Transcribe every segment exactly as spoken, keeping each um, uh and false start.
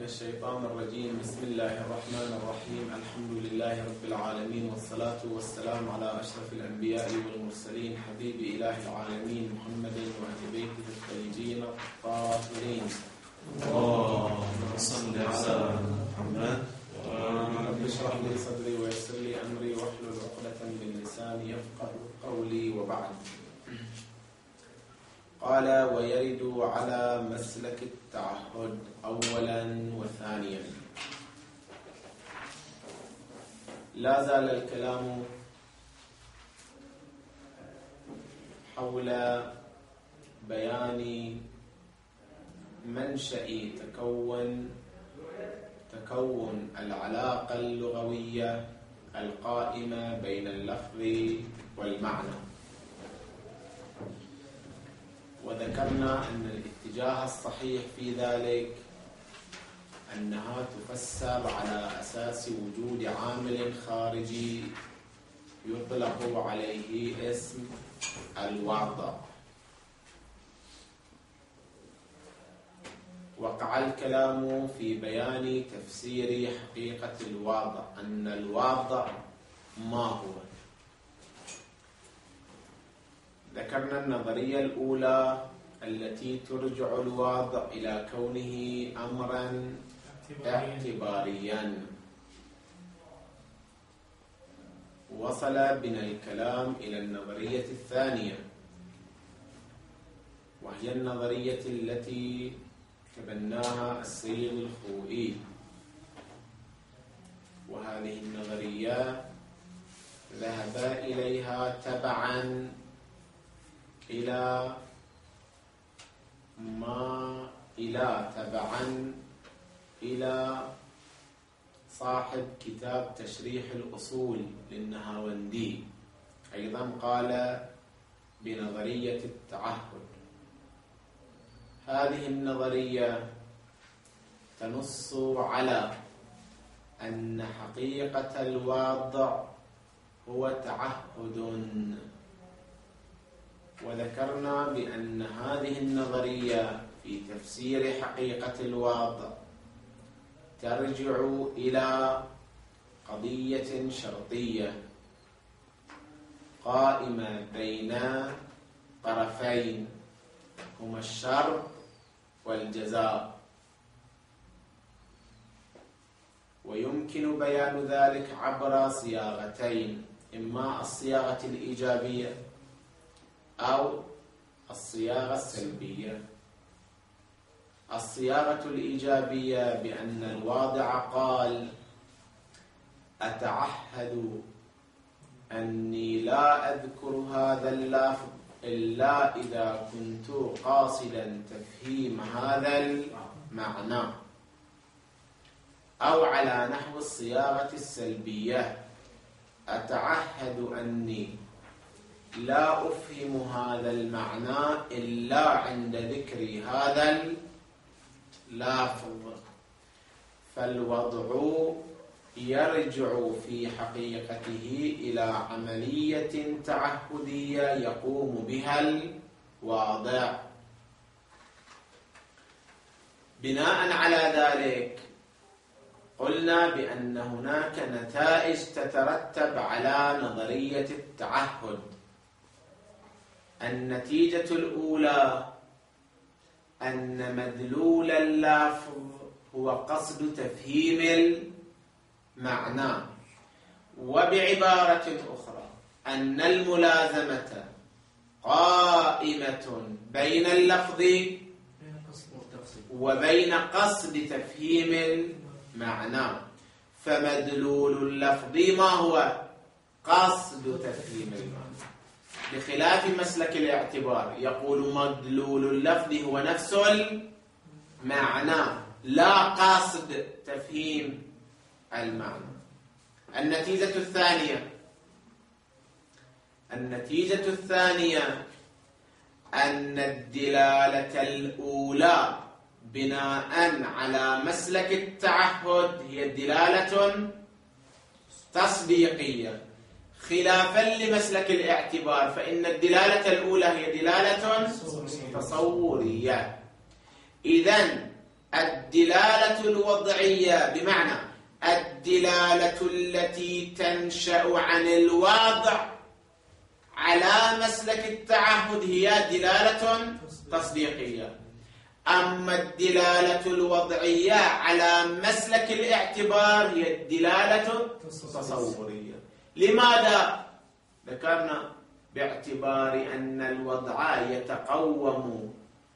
الشيطان الرجيم. بسم الله الرحمن الرحيم. الحمد لله رب العالمين، والصلاة والسلام على أشرف الأنبياء والمرسلين، حبيب إله العالمين محمد وأهل بيته الطيبين الطاهرين. اللهم صل على محمد. رب اشرح لي صدري ويسر لي أمري واحلل عقدة من لساني يفقه قولي، وبعد. قال: ويرد على مسلك التعهد أولا وثانيا. لا زال الكلام حول بيان منشأ تكون تكون العلاقة اللغوية القائمة بين اللفظ والمعنى، وذكرنا أن الاتجاه الصحيح في ذلك أنها تفسر على أساس وجود عامل خارجي يطلق عليه اسم الوضع. وقع الكلام في بيان تفسير حقيقة الوضع، أن الوضع ما هو. ذكرنا النظرية الأولى التي ترجع الوضع إلى كونه أمرا اعتباريا. وصل بنا الكلام إلى النظرية الثانية، وهي النظرية التي تبناها السيد الخوئي. وهذه النظرية ذهب إليها تبعا إلى ما إلى تبعا إلى صاحب كتاب تشريح الأصول للنهاوندي، أيضا قال بنظرية التعهد. هذه النظرية تنص على أن حقيقة الوضع هو تعهد، وذكرنا بأن هذه النظرية في تفسير حقيقة الوضع ترجع إلى قضية شرطية قائمة بين طرفين هما الشرط والجزاء، ويمكن بيان ذلك عبر صياغتين: إما الصياغة الإيجابية أو الصياغة السلبية. الصياغة الإيجابية بأن الواضع قال: أتعهد أني لا أذكر هذا اللفظ إلا إذا كنت قاصدا تفهيم هذا المعنى. أو على نحو الصياغة السلبية: أتعهد أني لا أفهم هذا المعنى إلا عند ذكر هذا اللافظ. فالوضع يرجع في حقيقته إلى عملية تعهدية يقوم بها الواضع. بناء على ذلك قلنا بأن هناك نتائج تترتب على نظرية التعهد. النتيجة الأولى أن مدلول اللفظ هو قصد تفهيم المعنى، وبعبارة أخرى أن الملازمة قائمة بين اللفظ وبين قصد تفهيم المعنى. فمدلول اللفظ ما هو؟ قصد تفهيم المعنى، بخلاف مسلك الاعتبار يقول مدلول اللفظ هو نفس المعنى لا قصد تفهيم المعنى. النتيجة الثانية النتيجة الثانية أن الدلالة الأولى بناء على مسلك التعهد هي دلالة تصديقية، خلافا لمسلك الاعتبار فإن الدلالة الأولى هي دلالة تصورية. إذن الدلالة الوضعية بمعنى الدلالة التي تنشأ عن الواضع على مسلك التعهد هي دلالة تصديقية، أما الدلالة الوضعية على مسلك الاعتبار هي الدلالة التصورية. لماذا؟ ذكرنا باعتبار أن الوضع يتقوم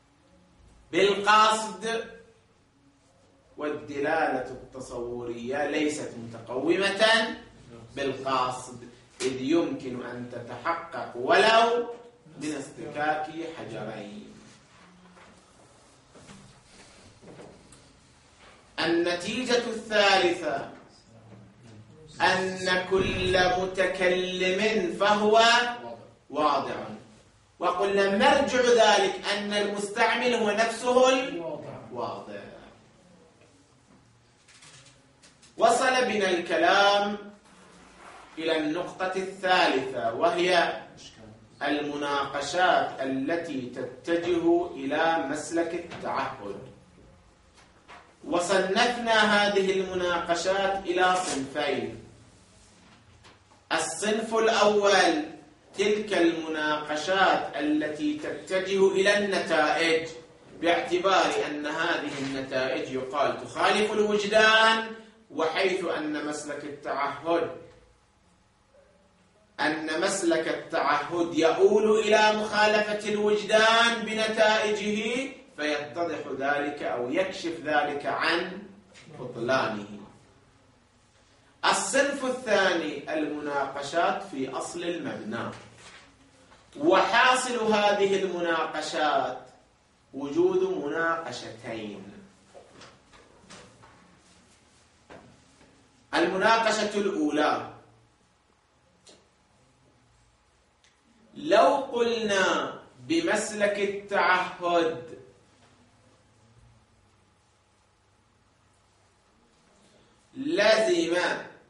بالقصد، والدلالة التصورية ليست متقومة بالقصد، إذ يمكن أن تتحقق ولو من اصطكاك حجرين. النتيجة الثالثة أن كل متكلم فهو واضع، وقلنا مرجع ذلك أن المستعمل هو نفسه الواضع. وصل بنا الكلام إلى النقطة الثالثة، وهي المناقشات التي تتجه إلى مسلك التعهد. وصنفنا هذه المناقشات إلى صنفين. الصنف الأول تلك المناقشات التي تتجه إلى النتائج، باعتبار أن هذه النتائج يقال تخالف الوجدان، وحيث أن مسلك التعهد أن مسلك التعهد يؤول إلى مخالفة الوجدان بنتائجه، فيتضح ذلك أو يكشف ذلك عن بطلانه. الصنف الثاني المناقشات في أصل المبنى، وحاصل هذه المناقشات وجود مناقشتين. المناقشة الأولى، لو قلنا بمسلك التعهد لزم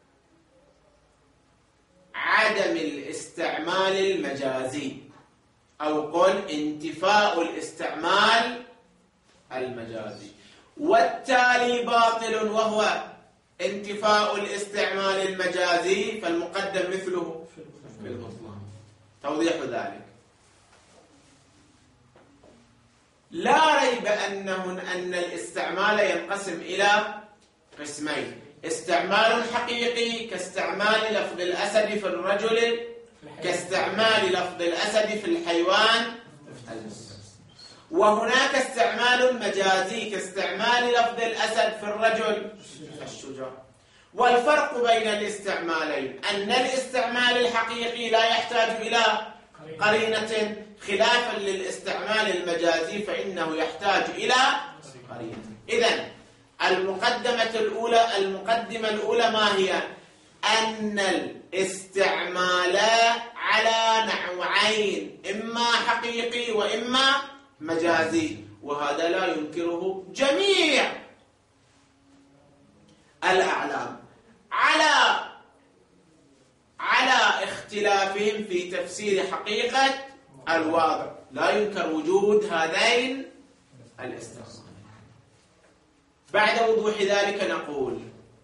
عدم الاستعمال المجازي، أو قل انتفاء الاستعمال المجازي، والتالي باطل وهو انتفاء الاستعمال المجازي، فالمقدم مثله في المطلق. توضيح ذلك: لا ريب أنه أن الاستعمال ينقسم إلى قسمين: استعمال حقيقي كاستعمال لفظ الأسد في الرجل، كاستعمال لفظ الأسد في الحيوان المفترس، وهناك استعمال مجازي كاستعمال لفظ الأسد في الرجل الشجاع. والفرق بين الاستعمالين أن الاستعمال الحقيقي لا يحتاج إلى قرينة، خلافا للاستعمال المجازي فإنه يحتاج إلى قرينة. إذن المقدمة الأولى المقدمة الأولى ما هي؟ أن الاستعمال على نوعين، إما حقيقي وإما مجازي، وهذا لا ينكره جميع الأعلام على على اختلافهم في تفسير حقيقة الواضع. لا ينكر وجود هذين الاستعمالين. بعد وضوح ذلك نقول: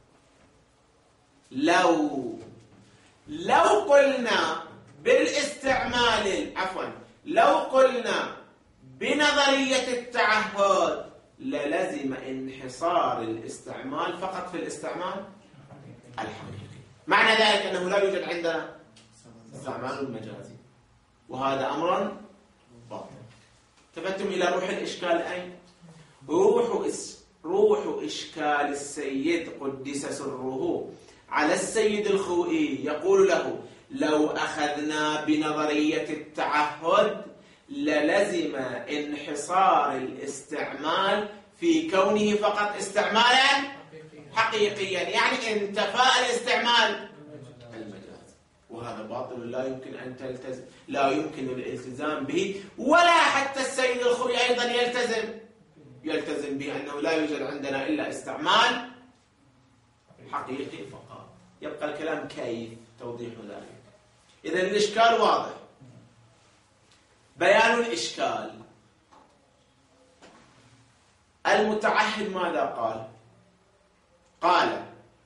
لو لو قلنا بالاستعمال عفوا لو قلنا بنظرية التعهد للزم انحصار الاستعمال فقط في الاستعمال الحقيقي. معنى ذلك أنه لا يوجد عندنا استعمال مجازي، وهذا أمر باطل. التفتم إلى روح الإشكال أين؟ روح اس روح إشكال السيد قدس سره على السيد الخوئي، يقول له: لو أخذنا بنظرية التعهد للزم انحصار الاستعمال في كونه فقط استعمالا حقيقيا، يعني انتفاء الاستعمال المجازي، وهذا باطل لا يمكن أن تلتزم لا يمكن الالتزام به، ولا حتى السيد الخوئي أيضا يلتزم يلتزم به أنه لا يوجد عندنا إلا استعمال حقيقي فقط. يبقى الكلام كيف توضيح ذلك. إذن الإشكال واضح. بيان الإشكال: المتعهد ماذا قال؟ قال: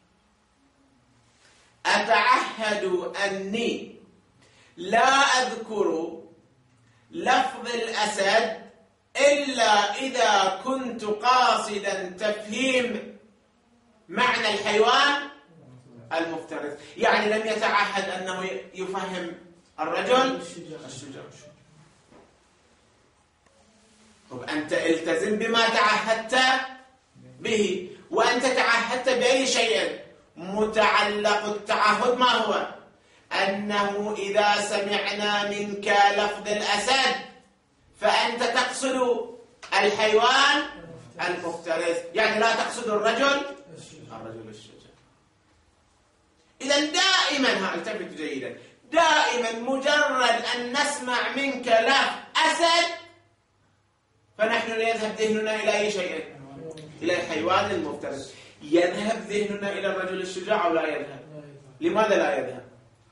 أتعهد أني لا أذكر لفظ الأسد إلا إذا كنت قاصدا تفهيم معنى الحيوان المفترس. يعني لم يتعهد أنه يفهم الرجل الشجاع. طب أنت التزم بما تعهدت به، وأنت تعهدت بأي شيء. متعلق التعهد ما هو؟ أنه إذا سمعنا منك لفظ الأسد فأنت تقصد الحيوان المفترس، يعني لا تقصد الرجل الرجل الشجاع. إذن دائما، التفت جيدا، دائما مجرد أن نسمع منك لفظ أسد فنحن يذهب ذهننا إلى أي شيء؟ إلى الحيوان المفترس. يذهب ذهننا إلى الرجل الشجاع أو لا يذهب؟ لماذا لا يذهب؟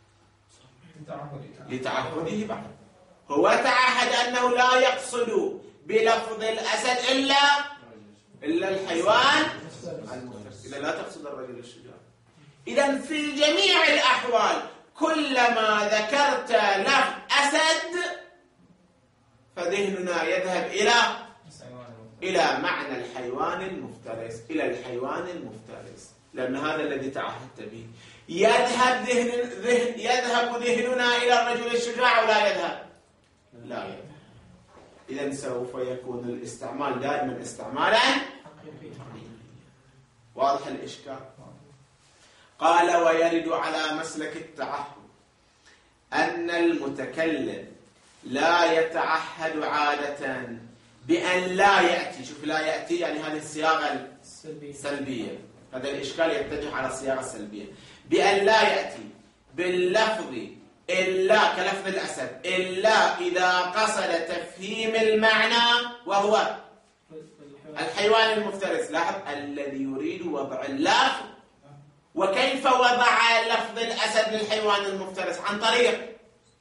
لتعهده بعد. هو تعهد أنه لا يقصد بلفظ الأسد إلا إلا الحيوان المفترس، إذا لا تقصد الرجل الشجاع. إذن في جميع الأحوال كلما ذكرت لفظ أسد فذهننا يذهب إلى إلى معنى الحيوان المفترس، إلى الحيوان المفترس، لأن هذا الذي تعهدت به. يذهب ذهن ذهن يذهب ذهننا إلى الرجل الشجاع ولا يذهب؟ لا يذهب. إذن سوف يكون الاستعمال دائما استعمالا حقيقيا. واضح الإشكال؟ قال: ويرد على مسلك التعهد أن المتكلم لا يتعهد عادة بأن لا يأتي. شوف، لا يأتي يعني هذه الصياغة السلبية. هذا الإشكال يتجه على الصياغة السلبية. بأن لا يأتي باللفظ إلا كلفظ الأسد إلا إذا قصد تفهيم المعنى وهو الحيوان المفترس. لاحظ، الذي يريد وضع اللفظ. وكيف وضع لفظ الأسد للحيوان المفترس؟ عن طريق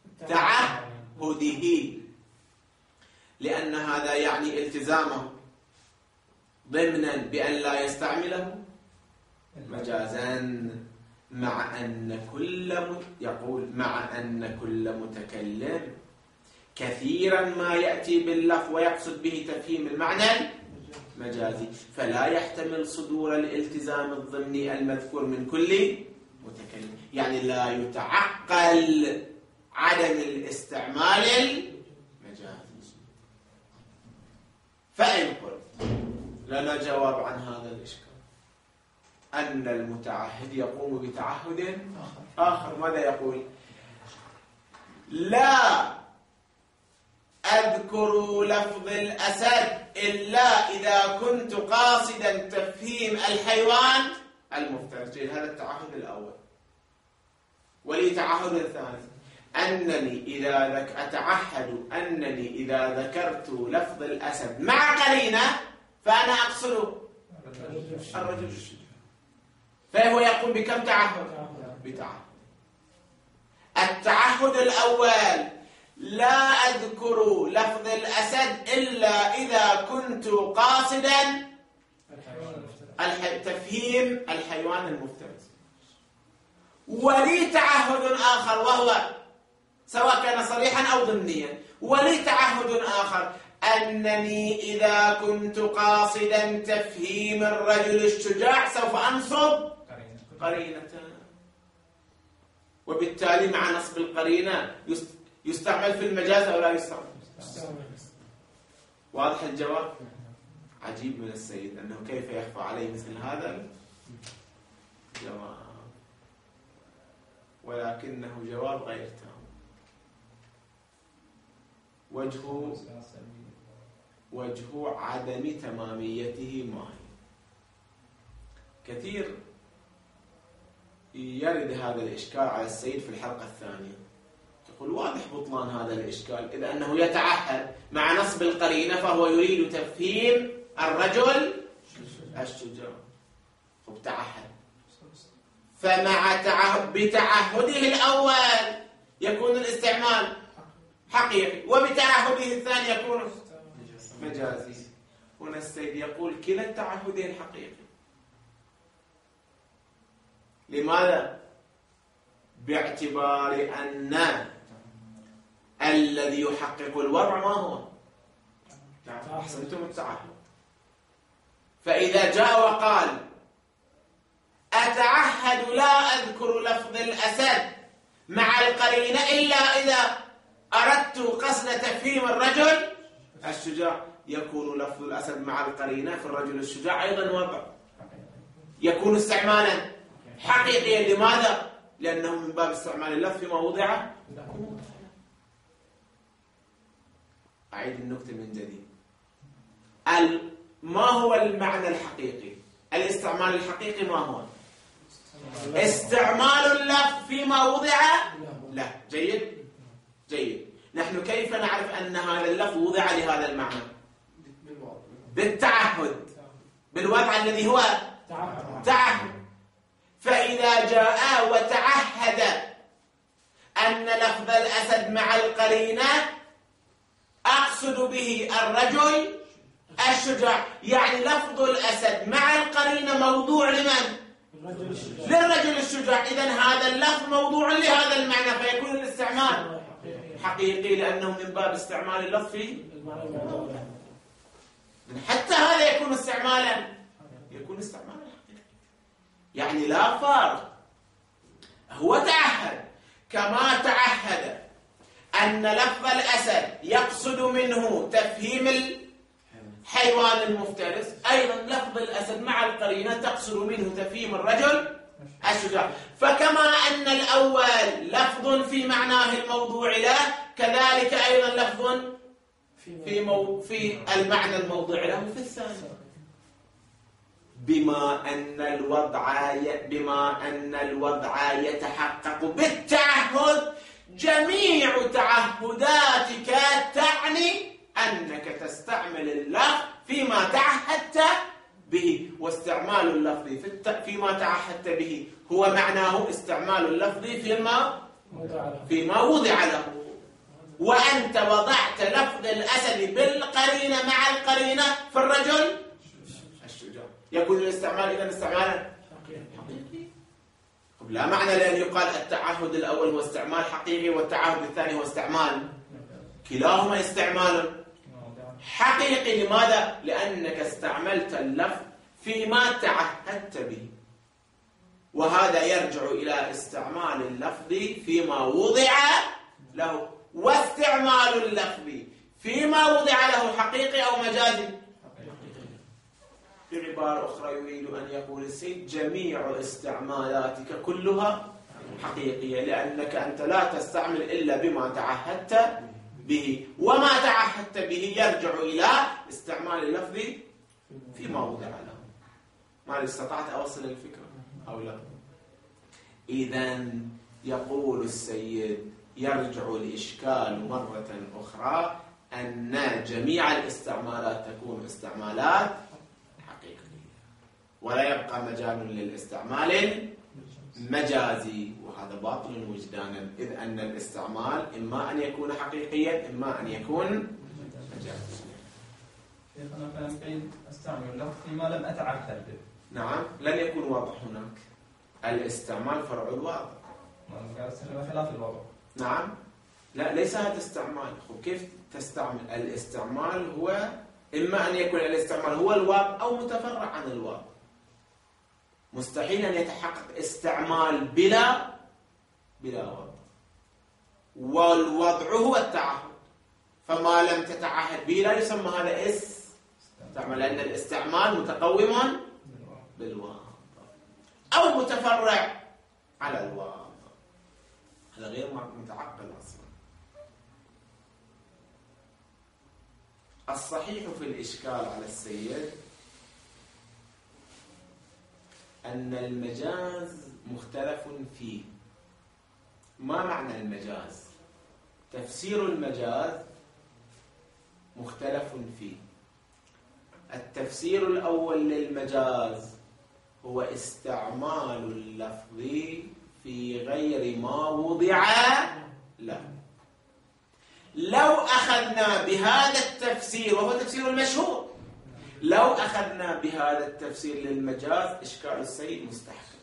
تعهده، لأن هذا يعني التزامه ضمنا بأن لا يستعمله مجازا، مع أن كل يقول مع أن كل متكلم كثيرا ما يأتي باللفظ ويقصد به تفهيم المعنى المجازي، فلا يحتمل صدور الالتزام الضمني المذكور من كل متكلم. يعني لا يتعقل عدم الاستعمال المجازي. فإن قلت لنا جواب عن هذا الإشكال، أن المتعهد يقوم بتعهد آخر. ماذا يقول؟ لا أذكر لفظ الأسد إلا إذا كنت قاصدا تفهيم الحيوان المفترس. هذا التعهد الأول. ولي تعهد الثاني، أنني إذا ذك... أتعهد أنني إذا ذكرت لفظ الأسد مع قرينة فأنا أقصد الرجل الشجاع. فهو يقوم بكم تعهد؟ بتعهد. التعهد الأول: لا أذكر لفظ الأسد إلا إذا كنت قاصدا الح... تفهيم الحيوان المفترس. ولي تعهد آخر، وهو سواء كان صريحا أو ضمنيا. ولي تعهد آخر أنني إذا كنت قاصدا تفهيم الرجل الشجاع سوف أنصب قرينة، وبالتالي مع نصب القرينة يستعمل في المجاز أو لا يستعمل؟ واضح الجواب؟ عجيب من السيد أنه كيف يخفى عليه مثل هذا الجواب، ولكنه جواب غير تام. وجه وجه عدم تماميته ما هي؟ كثير يرد هذا الإشكال على السيد في الحلقة الثانية، يقول واضح بطلان هذا الإشكال، إذا أنه يتعهد مع نصب القرينة فهو يريد تفهيم الرجل الشجاع، وبتعهد. فمع تعهد بتعهده الأول يكون الاستعمال حقيقي، وبتعهده الثاني يكون مجازي. هنا السيد يقول كلا التعهدين حقيقي. لماذا؟ باعتبار أن الذي يحقق الوضع ما هو؟ أحسنتم التعهد. فإذا جاء وقال أتعهد لا أذكر لفظ الأسد مع القرينة إلا إذا أردت قصد تفهيم الرجل الشجاع، يكون لفظ الأسد مع القرينة في الرجل الشجاع أيضا وضع، يكون استعمالا حقيقيا. لماذا؟ لأنه من باب استعمال اللفظ فيما وضع. أعيد النكتة من جديد. ما هو المعنى الحقيقي؟ الاستعمال الحقيقي ما هو؟ استعمال اللفظ فيما وضع له. جيد؟ جيد. نحن كيف نعرف أن هذا اللفظ وضع لهذا المعنى؟ بالتعهد، بالوضع الذي هو تعهد. فإذا جاء وتعهد أن لفظ الأسد مع القرينة أقصد به الرجل الشجاع، يعني لفظ الأسد مع القرينة موضوع لمن؟ للرجل الشجاع. إذن هذا اللفظ موضوع لهذا المعنى، فيكون الاستعمال حقيقي لأنه من باب استعمال اللفظ فيه. حتى هذا يكون استعمالا، يكون استعمالا حقيقي. يعني لا فارق. هو تعهد كما تعهد أن لفظ الأسد يقصد منه تفهيم الحيوان المفترس، أيضا لفظ الأسد مع القرينة تقصد منه تفهيم الرجل الشجاع. فكما أن الأول لفظ في معناه الموضوع له، كذلك أيضا لفظ في, مو في المعنى الموضوع له في الثاني. بما أن الوضع بما أن الوضع يتحقق بالتعهد، جميع تعهداتك تعني أنك تستعمل اللفظ فيما تعهدت به. واستعمال اللفظ في الت... فيما تعهدت به هو معناه استعمال اللفظ فيما فيما وضع له. وأنت وضعت لفظ الأسد بالقرينة مع القرينة في الرجل الشجاع، يكون الاستعمال إذا استعمالا حقيقي. لا معنى لأن يقال التعهد الأول هو استعمال حقيقي والتعهد الثاني هو استعمال، كلاهما استعمال حقيقي. لماذا؟ لأنك استعملت اللفظ فيما تعهدت به، وهذا يرجع إلى استعمال اللفظ فيما وضع له. واستعمال اللفظ فيما وضع له حقيقي أو مجازي؟ بعبارة أخرى يريد أن يقول السيد جميع استعمالاتك كلها حقيقية، لأنك أنت لا تستعمل إلا بما تعهدت به، وما تعهدت به يرجع إلى استعمال اللفظ فيما وضع له. ما استطعت أوصل الفكرة أو لا؟ إذن يقول السيد يرجع الإشكال مرة أخرى أن جميع الاستعمالات تكون استعمالات حقيقية، ولا يبقى مجال للاستعمال المجازي، وهذا باطل وجدانا، إذ أن الاستعمال إما أن يكون حقيقيا إما أن يكون مجازيا. أنا فهمت أستعمل اللفظ فيما لم أتعهد به. نعم، لن يكون واضح هناك. الاستعمال فرع الواضح. خلاف الواضح. نعم، لا ليس هذا استعمال. كيف تستعمل؟ الاستعمال هو إما أن يكون الاستعمال هو الواضح أو متفرع عن الواضح. مستحيل أن يتحقق استعمال بلا بلا وضع، والوضع هو التعهد. فما لم تتعهد به لا يسمى هذا استعمال، لأن الاستعمال متقوم بالواضع أو متفرع على الواضع. هذا غير متعقل أصلا. الصحيح في الإشكال على السيد أن المجاز مختلف فيه. ما معنى المجاز؟ تفسير المجاز مختلف فيه. التفسير الأول للمجاز هو استعمال اللفظ في غير ما وضع له. لو أخذنا بهذا التفسير وهو تفسير المشهور لو أخذنا بهذا التفسير للمجاز إشكال السيد مستحكم،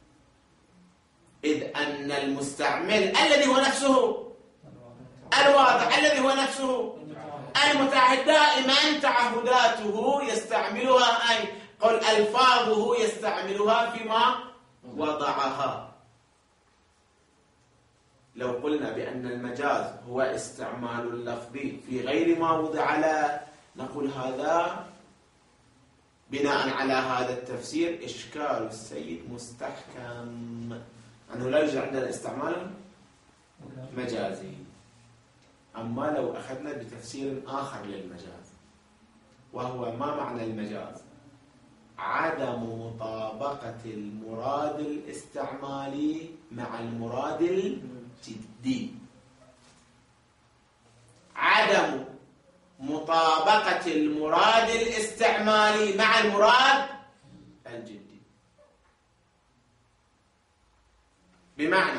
إذ أن المستعمل الذي هو نفسه الواضح الذي هو نفسه المتعهد دائما تعهداته يستعملها، أي قل ألفاظه يستعملها فيما وضعها. لو قلنا بأن المجاز هو استعمال اللفظ في غير ما وضع له، نقول هذا بناء على هذا التفسير إشكال السيد مستحكم، أنه لا يوجد عندنا استعمال مجازي. أما لو أخذنا بتفسير آخر للمجاز، وهو ما معنى المجاز؟ عدم مطابقة المراد الاستعمالي مع المراد الجدي. عدم مطابقة المراد الاستعمالي مع المراد الجدي، بمعنى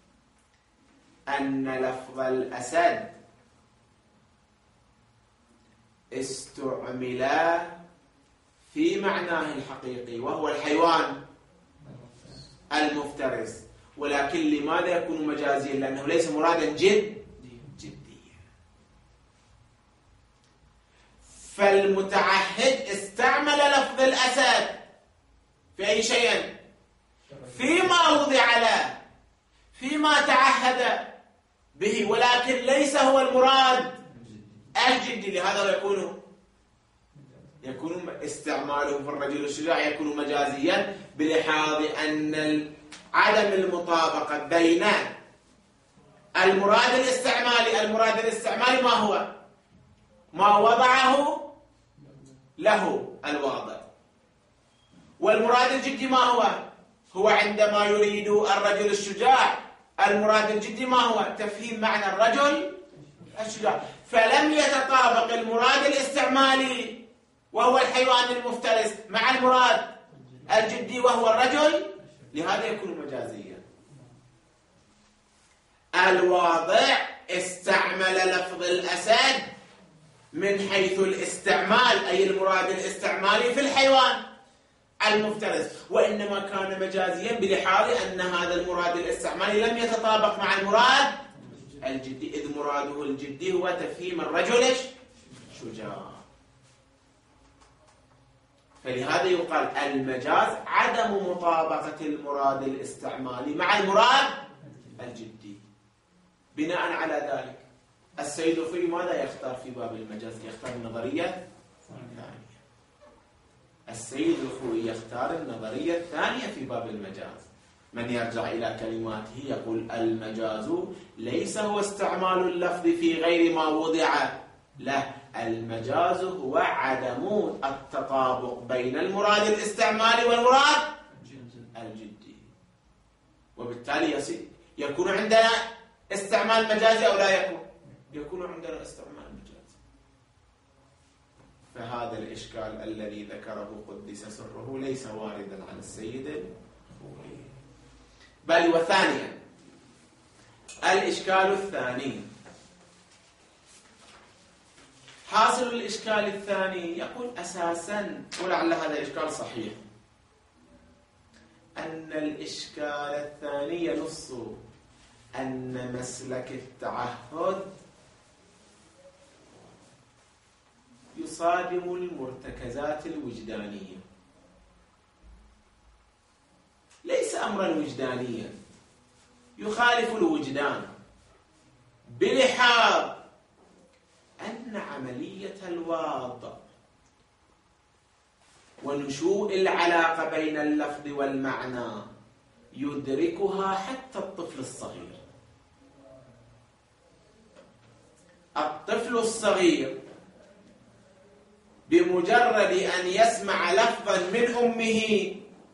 أن لفظ الأسد استعمل في معناه الحقيقي وهو الحيوان المفترس، ولكن لماذا يكون مجازيا؟ لأنه ليس مرادا جد جديا. فالمتعهد استعمل لفظ الأسد في أي شيء؟ فيما وضع له، فيما تعهد به، ولكن ليس هو المراد الجدي. لهذا يكون يكون استعماله في الرجل الشجاع يكون مجازيا، بلحاظ أن عدم المطابقة بين المراد الاستعمالي المراد الاستعمالي ما هو؟ ما وضعه له الواضع، والمراد الجدي ما هو؟ هو عندما يريد الرجل الشجاع المراد الجدي ما هو؟ تفهيم معنى الرجل الشجاع. فلم يتطابق المراد الاستعمالي وهو الحيوان المفترس مع المراد الجدي وهو الرجل، لهذا يكون مجازيا. الواضع استعمل لفظ الأسد من حيث الاستعمال، أي المراد الاستعمالي في الحيوان المفترس، وإنما كان مجازيا بلحاظ أن هذا المراد الاستعمالي لم يتطابق مع المراد الجدي، إذ مراده الجدي هو تفهيم الرجل الشجاع. فلهذا يقال المجاز عدم مطابقة المراد الاستعمالي مع المراد الجدي. بناء على ذلك السيد الخوئي ماذا يختار في باب المجاز؟ يختار النظرية الثانية. السيد الخوئي يختار النظرية الثانية في باب المجاز. من يرجع إلى كلماته يقول المجاز ليس هو استعمال اللفظ في غير ما وضع له، المجاز هو عدم التطابق بين المراد الاستعمالي والمراد الجدي. وبالتالي يكون عندنا استعمال مجازي أو لا يكون؟ يكون عندنا استعمال مجازي. فهذا الإشكال الذي ذكره قدس سره ليس واردا عن السيد الخوئي. بل وثانيا الإشكال الثاني، حاصل الإشكال الثاني يقول أساسا، ولعل هذا الإشكال صحيح، أن الإشكال الثاني ينص أن مسلك التعهد يصادم المرتكزات الوجدانية، ليس أمرا وجدانيا يخالف الوجدان، بلحاظ أن عملية الوضع ونشوء العلاقة بين اللفظ والمعنى يدركها حتى الطفل الصغير. الطفل الصغير بمجرد أن يسمع لفظا من أمه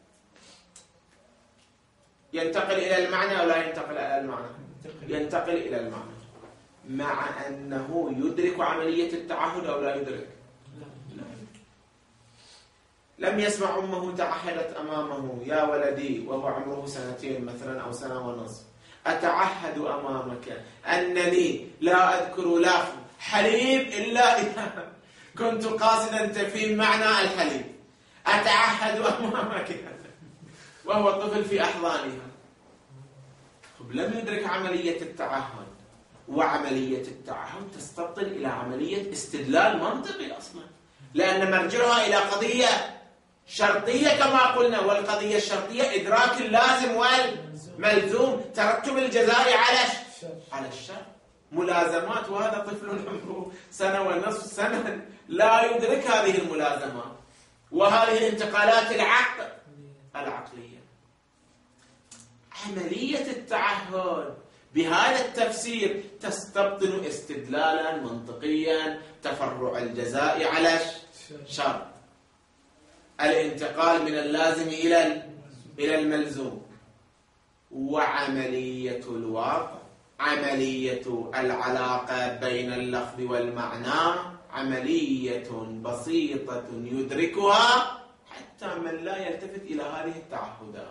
ينتقل إلى المعنى أو لا ينتقل إلى المعنى؟ ينتقل إلى المعنى، مع أنه يدرك عملية التعهد أو لا يدرك؟ لم يسمع أمه تعهدت أمامه يا ولدي وهو عمره سنتين مثلا أو سنة ونصف، أتعهد أمامك أنني لا أذكر لفظ حليب إلا إذا كنت قاصدا تفهيم معنى الحليب، أتعهد أمامك وهو طفل في أحضانها. لم يدرك عملية التعهد، وعملية التعهد تستبطن إلى عملية استدلال منطقي أصلا، لأن مرجعها إلى قضية شرطية كما قلنا، والقضية الشرطية إدراك اللازم والملزوم، ترتب الجزاء على على الشرط، ملازمات. وهذا طفل عمره سنة ونصف سنة لا يدرك هذه الملازمات وهذه الانتقالات العقل العقلية. عملية التعهد بهذا التفسير تستبطن استدلالا منطقيا، تفرع الجزاء على الشرط، الانتقال من اللازم إلى إلى الملزوم، وعملية الواقع، عملية العلاقة بين اللفظ والمعنى عملية بسيطة يدركها حتى من لا يلتفت إلى هذه التعهدات.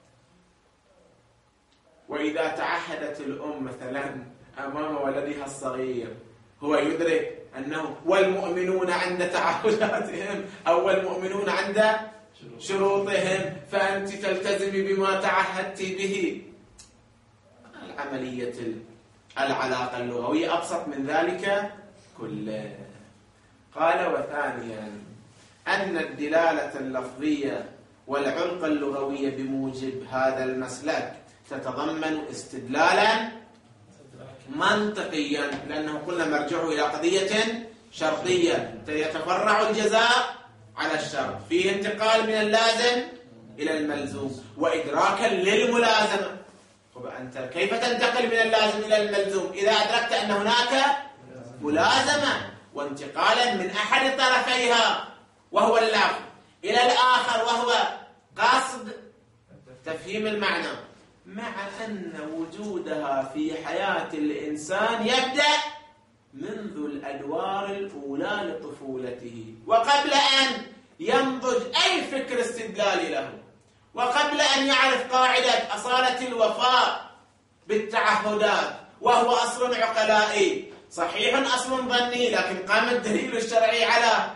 وإذا تعهدت الأم مثلا أمام ولدها الصغير، هو يدرك أنه والمؤمنون عند تعهداتهم أو المؤمنون عند شروطهم، فأنت تلتزمي بما تعهدت به. العملية العلاقة اللغوية أبسط من ذلك كله. قال: وثانيا أن الدلالة اللفظية والعلقة اللغوية بموجب هذا المسلك تتضمن استدلالا منطقيا، لأنه قلنا مرجعه إلى قضية شرطية، يتفرع الجزاء على الشرط، فيه انتقال من اللازم إلى الملزوم وإدراكا للملازمة. طب أنت كيف تنتقل من اللازم إلى الملزوم إذا أدركت أن هناك ملازمة، وانتقالا من أحد طرفيها وهو اللفظ إلى الآخر وهو قصد تفهيم المعنى، مع أن وجودها في حياة الإنسان يبدأ منذ الأدوار الأولى لطفولته، وقبل أن ينضج أي فكر استدلالي له، وقبل أن يعرف قاعدة أصالة الوفاء بالتعهدات، وهو أصل عقلائي صحيح، أصل ظني، لكن قام الدليل الشرعي على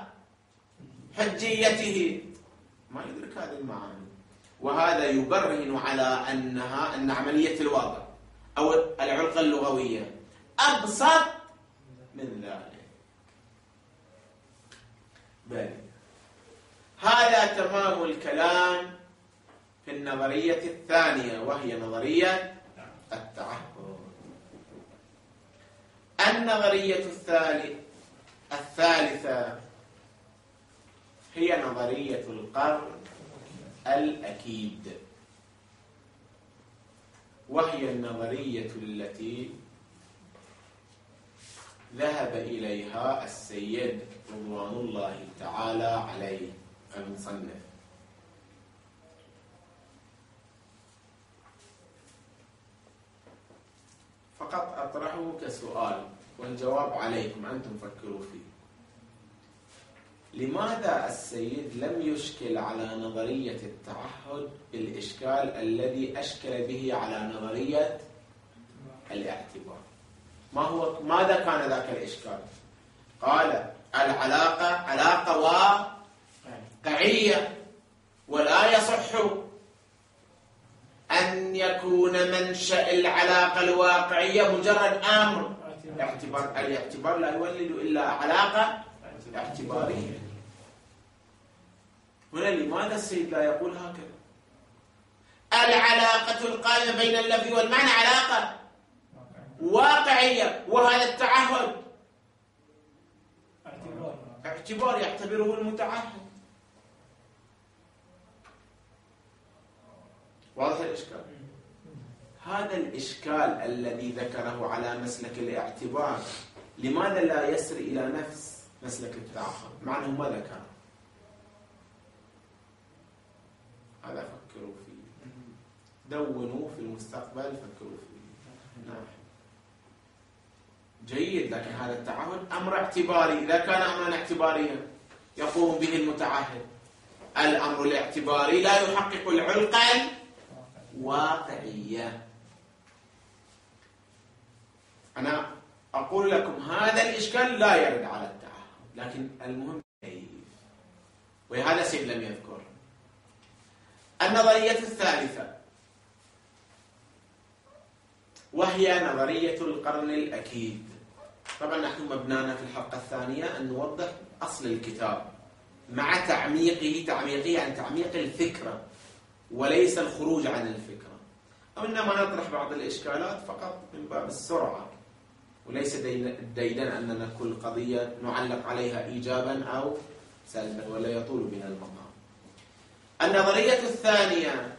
حجيته، ما يدرك هذه المعاني. وهذا يبرهن على أنها أن عملية الواقع أو العلقة اللغوية أبسط من ذلك. بل هذا تمام الكلام في النظرية الثانية، وهي نظرية التعهد. النظرية الثالثة هي نظرية القرن الأكيد، وهي النظرية التي ذهب إليها السيد رضوان الله تعالى عليه المصنف. فقط أطرحه كسؤال والجواب عليكم أنتم فكروا فيه. لماذا السيد لم يشكل على نظرية التعهد بالإشكال الذي أشكل به على نظرية الاعتبار؟ ما هو ماذا كان ذاك الإشكال؟ قال: العلاقة علاقة واقعية، ولا يصح أن يكون منشأ العلاقة الواقعية مجرد أمر اعتبار. الاعتبار لا يولد إلا علاقة اعتبارية. هنا لماذا السيد لا يقول هكذا؟ العلاقة القائمة بين اللفظ والمعنى علاقة واقعية، وهذا التعهد اعتبار يعتبره المتعهد. واضح الإشكال؟ هذا الإشكال الذي ذكره على مسلك الاعتبار لماذا لا يسر إلى نفس مسلك التعهد مع أنه ما ذكر؟ هذا فكروا فيه، دونوا في المستقبل، فكروا فيه. نعم جيد، لكن هذا التعهد أمر اعتباري. إذا كان أمرا اعتباريا يقوم به المتعهد، الأمر الاعتباري لا يحقق العلقة الواقعية. أنا أقول لكم هذا الإشكال لا يرد على التعهد، لكن المهم كيف، وهذا شيء لم يذكر. النظرية الثالثة وهي نظرية القرن الأكيد. طبعا نحن مبنانا في الحلقة الثانية أن نوضح أصل الكتاب مع تعميقه، تعميقه يعني تعميق الفكرة وليس الخروج عن الفكرة، أو إنما نطرح بعض الإشكالات فقط من باب السرعة، وليس ديدنا أننا كل قضية نعلق عليها إيجابا أو سلبا ولا يطول بنا المقام. النظرية الثانية،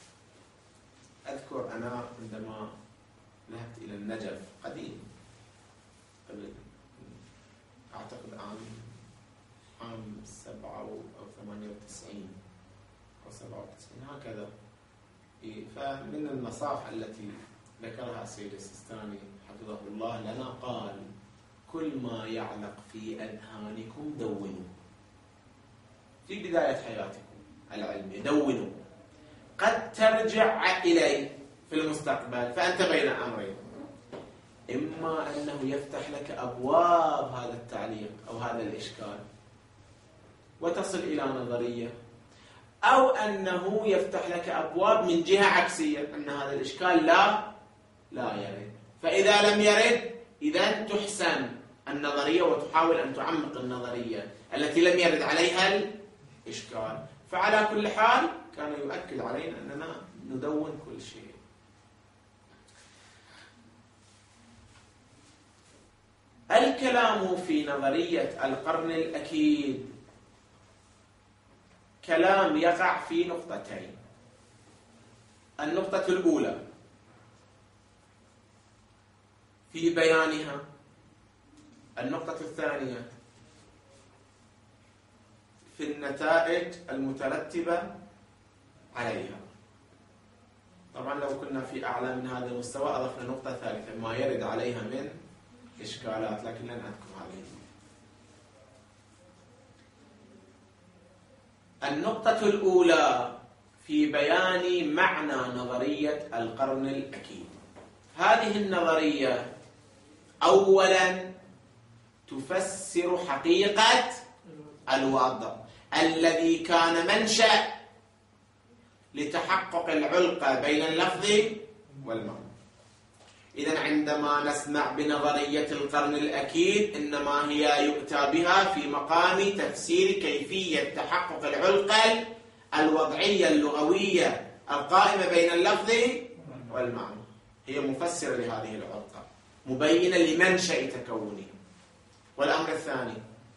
أذكر أنا عندما ذهبت إلى النجف قديم قبل أعتقد عام عام سبعة أو ثمانية وتسعين أو سبعة وتسعين هكذا، فمن النصائح التي ذكرها السيد السيستاني حفظه الله لنا قال: كل ما يعلق في أذهانكم دونوا. في بداية حياتكم العلمية دونوا، قد ترجع إليه في المستقبل، فأنت بين أمرين: إما أنه يفتح لك أبواب هذا التعليق أو هذا الإشكال وتصل إلى نظرية، أو أنه يفتح لك أبواب من جهة عكسية أن هذا الإشكال لا لا يرد. فإذا لم يرد إذن تحسن النظرية وتحاول أن تعمق النظرية التي لم يرد عليها الإشكال. فعلى كل حال كان يؤكد علينا أننا ندون كل شيء. الكلام في نظرية القرن الأكيد كلام يقع في نقطتين. النقطة الأولى في بيانها، النقطة الثانية في النتائج المترتبة عليها. طبعا لو كنا في أعلى من هذا المستوى أضفنا نقطة ثالثة ما يرد عليها من إشكالات، لكن لن أذكر هذه. النقطة الأولى في بيان معنى نظرية القرن الأكيد. هذه النظرية أولا تفسر حقيقة الوضع الذي كان منشأ لتحقق العلاقة بين اللفظ والمعنى. إذن عندما نسمع بنظرية القرن الأكيد إنما هي يؤتى بها في مقام تفسير كيفية تحقق العلاقة الوضعية اللغوية القائمة بين اللفظ والمعنى. هي مفسرة لهذه العلاقة، مبينة لمنشأ تكونها. والأمر الثاني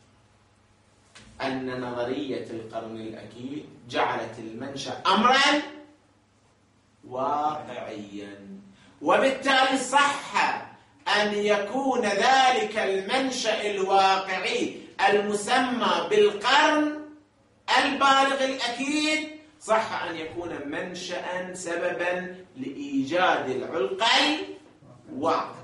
أن نظرية القرن الأكيد جعلت المنشأ أمرا واقعيا، وبالتالي صح أن يكون ذلك المنشأ الواقعي المسمى بالقرن البالغ الأكيد صح أن يكون منشأ سببا لإيجاد العلاقة الواقعية.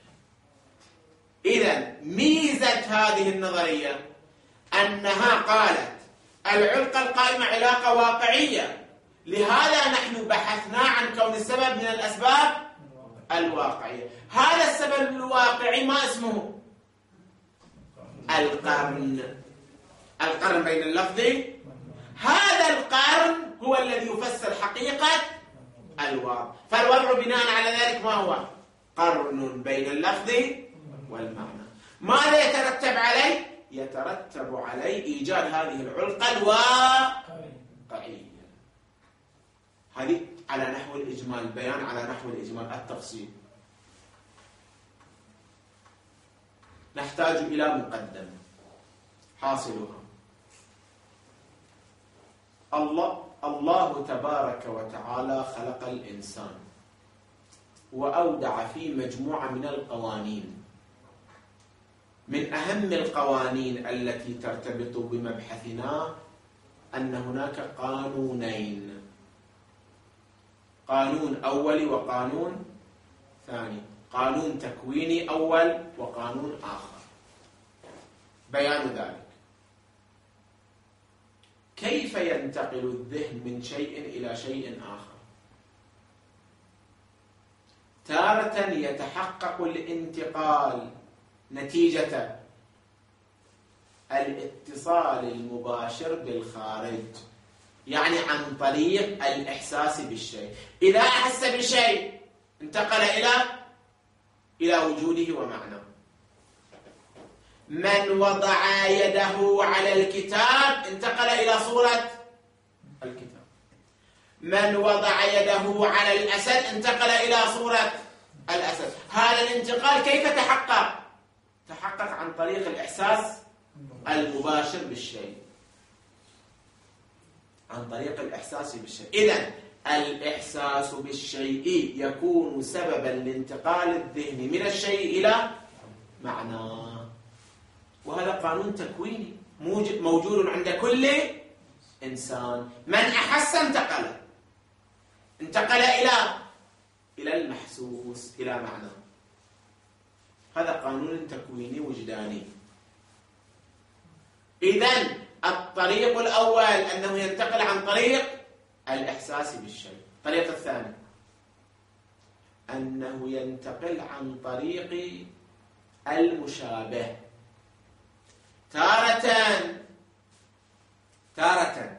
إذن ميزة هذه النظرية أنها قالت العلاقة القائمة علاقة واقعية، لهذا نحن بحثنا عن كون السبب من الأسباب الواقعية. هذا السبب الواقعي ما اسمه؟ القرن. القرن بين اللفظ، هذا القرن هو الذي يفسر حقيقة الوضع. فالوضع بناء على ذلك ما هو؟ قرن بين اللفظ والمعنى. ماذا يترتب عليه؟ يترتب عليه إيجاد هذه العلاقة الواقعية. هذه على نحو الإجمال، البيان على نحو الإجمال. التفصيل نحتاج إلى مقدمة. حاصلها الله الله تبارك وتعالى خلق الإنسان وأودع فيه مجموعة من القوانين. من أهم القوانين التي ترتبط بمبحثنا أن هناك قانونين: قانون أولي وقانون ثاني، قانون تكويني أول وقانون آخر. بيان ذلك: كيف ينتقل الذهن من شيء إلى شيء آخر؟ تارة يتحقق الانتقال نتيجة الاتصال المباشر بالخارج، يعني عن طريق الإحساس بالشيء. إذا أحس بشيء انتقل إلى إلى وجوده ومعناه. من وضع يده على الكتاب انتقل إلى صورة الكتاب. من وضع يده على الأسد انتقل إلى صورة الأسد. هذا الانتقال كيف تحقق؟ تحقق عن طريق الإحساس المباشر بالشيء، عن طريق الإحساس بالشيء. إذن الإحساس بالشيء يكون سببا لانتقال الذهن من الشيء إلى معناه، وهذا قانون تكويني موجود عند كل إنسان. من أحس انتقل انتقل إلى إلى المحسوس، إلى معناه. هذا قانون تكويني وجداني. إذن الطريق الأول أنه ينتقل عن طريق الإحساس بالشيء. الطريق الثاني أنه ينتقل عن طريق المشابه. تارة تارة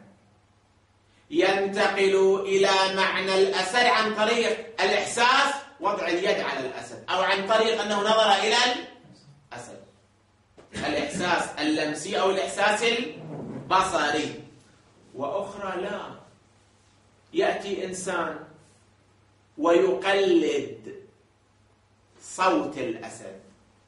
ينتقل إلى معنى الأسد عن طريق الإحساس، وضع اليد على الأسد، أو عن طريق أنه نظر إلى الأسد، الإحساس اللمسي أو الإحساس البصري. وأخرى لا، يأتي إنسان ويقلد صوت الأسد،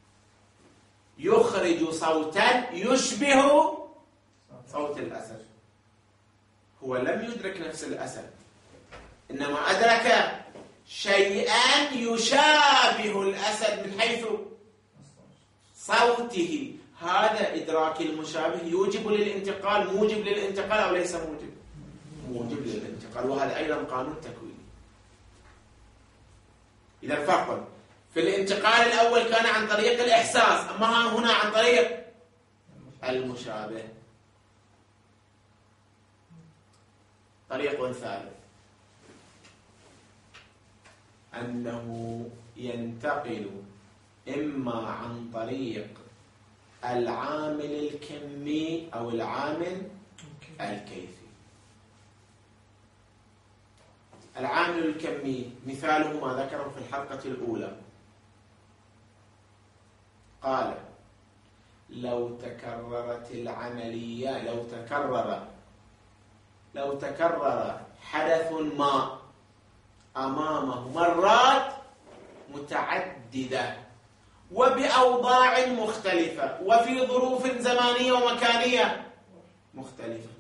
يخرج صوتا يشبه صوت الأسد. هو لم يدرك نفس الأسد، إنما أدرك شيئا يشابه الأسد من حيث صوته. هذا إدراك المشابه يوجب للانتقال، موجب للانتقال أو ليس موجب؟ موجب للانتقال. وهذا أيضا قانون تكويني. إذا فرق في الانتقال الأول كان عن طريق الإحساس، أما هنا عن طريق المشابه. طريق ثالث أنه ينتقل إما عن طريق العامل الكمي أو العامل الكيفي. العامل الكمي مثاله ما ذكره في الحلقة الأولى، قال لو تكررت العملية لو تكرر لو تكرر حدث ما أمامه مرات متعددة وبأوضاع مختلفة وفي ظروف زمانية ومكانية مختلفة،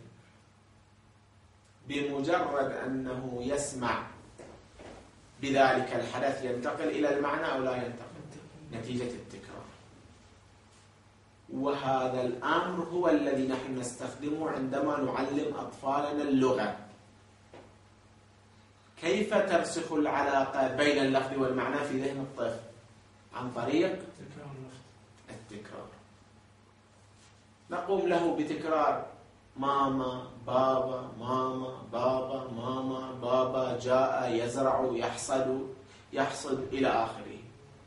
بمجرد أنه يسمع بذلك الحدث ينتقل إلى المعنى أو لا ينتقل نتيجة التكرار. وهذا الأمر هو الذي نحن نستخدمه عندما نعلم أطفالنا اللغة. كيف ترسخ العلاقة بين اللفظ والمعنى في ذهن الطفل؟ عن طريق التكرار. نقوم له بتكرار ماما بابا ماما بابا ماما بابا، جاء يزرع يحصد يحصد إلى آخره.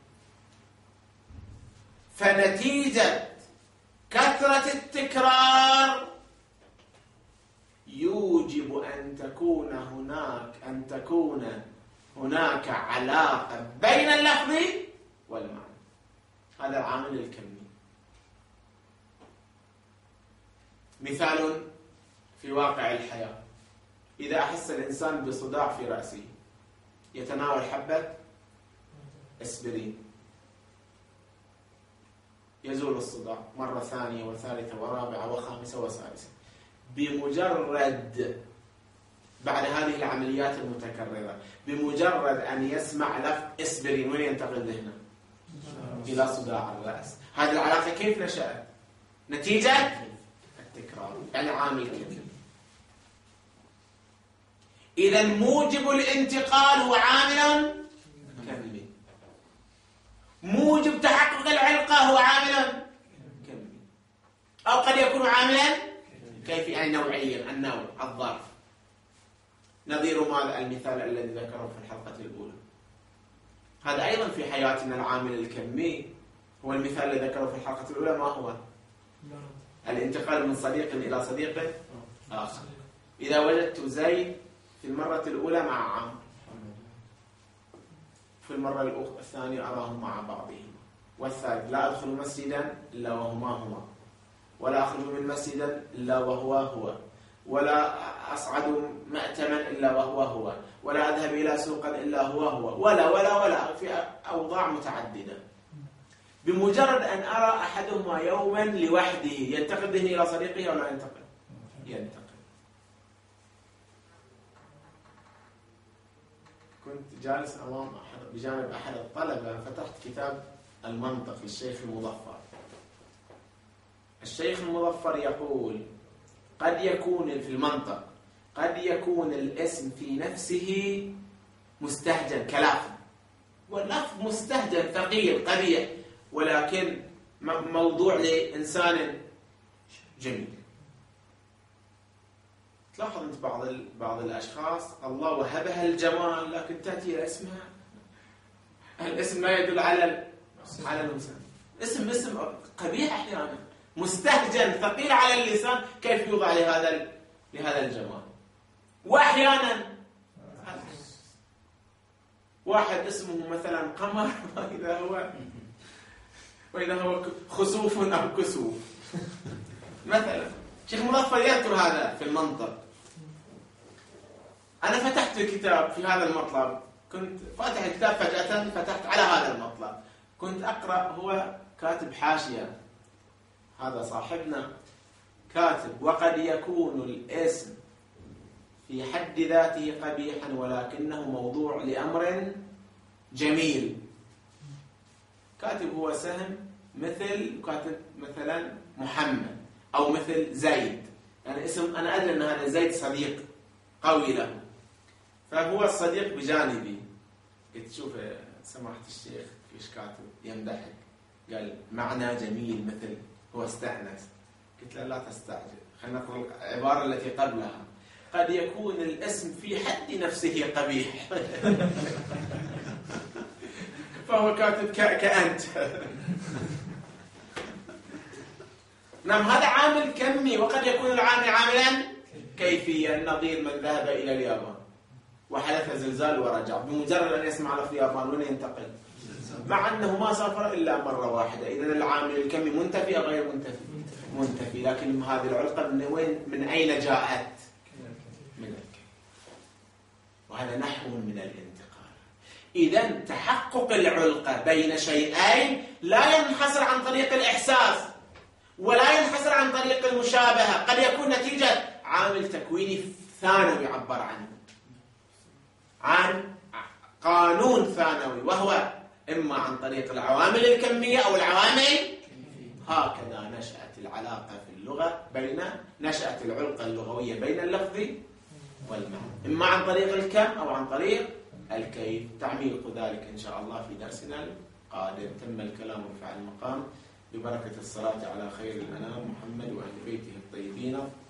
فنتيجة كثرة التكرار يوجب أن تكون هناك أن تكون هناك علاقة بين اللفظ والمعنى. هذا العامل الكمي. مثال في واقع الحياة، إذا أحس الإنسان بصداع في رأسه يتناول حبة أسبرين، يزول الصداع مرة ثانية وثالثة ورابعة وخامسة وسادسة. بمجرد بعد هذه العمليات المتكررة، بمجرد أن يسمع لفظ أسبرين وين ينتقل ذهنه؟ إلى صداع الرأس. هذه العلاقة كيف نشأت؟ نتيجة التكرار، يعني عامل كمي. إذا موجب الانتقال هو عامل كمي، موجب تحقق العلاقة هو عامل كمي، أو قد يكون عاملا كيفي، يعني نوعيا، النوع الظرف. نظير ماذا؟ المثال الذي ذكره في الحلقة الأولى. هذا أيضا في حياتنا العامل الكمي هو المثال الذي ذكره في الحلقة الأولى. ما هو؟ الانتقال من صديق إلى صديق آخر. إذا وجدت زيد في المرة الأولى مع عمرو، في المرة الثانية أراهم مع بعضهم، والثالث لا أدخل مسجدا إلا وهما هما، ولا أخرج من مسجدا إلا وهو هو، ولا أصعد مأتما إلا وهو هو، ولا أذهب إلى سوقا إلا هو هو، ولا ولا ولا في أوضاع متعددة. بمجرد أن أرى أحدهما يوما لوحده ينتقل به إلى صديقه ولا ينتقل؟ ينتقل. كنت جالس أمام أحد بجانب أحد الطلبة، فتحت كتاب المنطق للشيخ المظفر. الشيخ المظفر يقول قد يكون في المنطق قد يكون الاسم في نفسه مستهجن كلفظ، واللفظ مستهجن ثقيل قبيح، ولكن موضوع لإنسان جميل. تلاحظ أنت بعض بعض الأشخاص الله وهبها الجمال، لكن تأتي إلى اسمها الاسم لا يدل على على الإنسان، اسم اسم قبيح أحيانا، مستهجن ثقيل على اللسان، كيف يوضع لهذا لهذا الجمال؟ وأحيانا واحد اسمه مثلا قمر، وإذا هو وإذا هو خسوف أو كسوف مثلا. شيخ مظفر يذكر هذا في المنطق. أنا فتحت الكتاب في هذا المطلب، كنت فاتح الكتاب فجأة فتحت على هذا المطلب، كنت أقرأ، هو كاتب حاشية، هذا صاحبنا كاتب وقد يكون الاسم في حد ذاته قبيحا ولكنه موضوع لأمر جميل. كاتب هو سهم مثل كاتب مثلا محمد أو مثل زيد، يعني اسم أنا أدري أن هذا زيد صديق قوي له، فهو الصديق بجانبي. قلت شوف سماحة الشيخ فيش كاتب يمدحك، قال معنى جميل مثل، هو استأنس. قلت له لا تستعجل، خلينا نقول العبارة التي قبلها، قد يكون الاسم في حد نفسه قبيح فهو كاتب كأنت نعم، هذا عامل كمي، وقد يكون العامل عاملا كيفيا. النظير من ذهب إلى اليابان وحدث زلزال ورجع، بمجرد أن يسمع لفظ اليابان وين ينتقل؟ مع أنه ما سافر إلا مرة واحدة. إذن العامل الكمي منتفي أو غير منتفي؟ منتفي. لكن هذه العلقة من وين؟ من أين جاءت؟ من الكمي. وهذا نحو من الانتقال. إذن تحقق العلقة بين شيئين لا ينحصر عن طريق الإحساس ولا ينحصر عن طريق المشابهة، قد يكون نتيجة عامل تكويني ثانوي عبر عنه، عن قانون ثانوي، وهو إما عن طريق العوامل الكمية أو العوامل. هكذا نشأت العلاقة في اللغة بين نشأت العلقة اللغوية بين اللفظ والمعنى، إما عن طريق الكم أو عن طريق الكيف. تعميق ذلك إن شاء الله في درسنا القادم. تم الكلام رفع المقام ببركة الصلاة على خير الأنام محمد وأهل بيته الطيبين